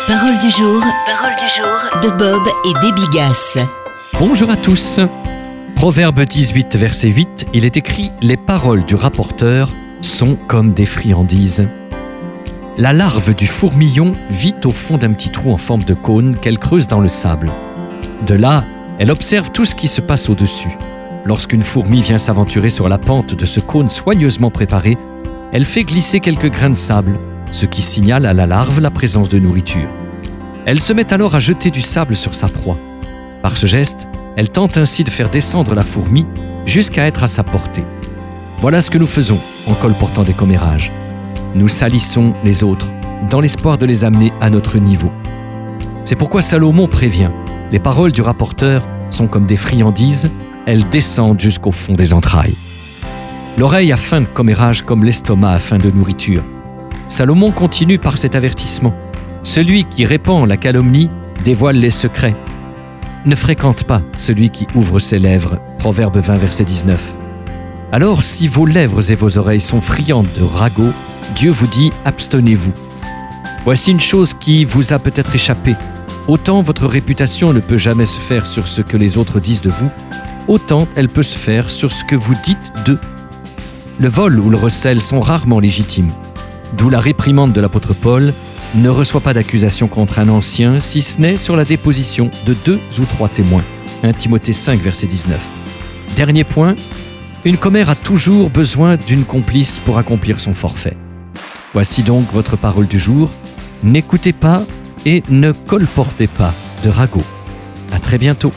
Parole du jour de Bob et Déby Gasse. Bonjour à tous. Proverbe 18, verset 8, il est écrit « Les paroles du rapporteur sont comme des friandises ». La larve du fourmillon vit au fond d'un petit trou en forme de cône qu'elle creuse dans le sable. De là, elle observe tout ce qui se passe au-dessus. Lorsqu'une fourmi vient s'aventurer sur la pente de ce cône soigneusement préparé, elle fait glisser quelques grains de sable, ce qui signale à la larve la présence de nourriture. Elle se met alors à jeter du sable sur sa proie. Par ce geste, elle tente ainsi de faire descendre la fourmi jusqu'à être à sa portée. Voilà ce que nous faisons en colportant des commérages. Nous salissons les autres dans l'espoir de les amener à notre niveau. C'est pourquoi Salomon prévient « Les paroles du rapporteur sont comme des friandises, elles descendent jusqu'au fond des entrailles. » L'oreille a faim de commérage comme l'estomac a faim de nourriture. Salomon continue par cet avertissement. Celui qui répand la calomnie dévoile les secrets. Ne fréquente pas celui qui ouvre ses lèvres. Proverbe 20, verset 19. Alors, si vos lèvres et vos oreilles sont friandes de ragots, Dieu vous dit « abstenez-vous ». Voici une chose qui vous a peut-être échappé. Autant votre réputation ne peut jamais se faire sur ce que les autres disent de vous, autant elle peut se faire sur ce que vous dites d'eux. Le vol ou le recel sont rarement légitimes. D'où la réprimande de l'apôtre Paul « Ne reçois pas d'accusation contre un ancien, si ce n'est sur la déposition de 2 ou 3 témoins. 1 Timothée 5, verset 19. Dernier point, une commère a toujours besoin d'une complice pour accomplir son forfait. Voici donc votre parole du jour. N'écoutez pas et ne colportez pas de ragots. À très bientôt.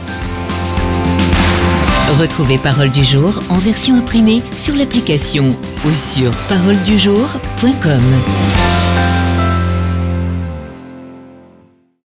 Retrouvez Parole du jour en version imprimée sur l'application ou sur paroledujour.com.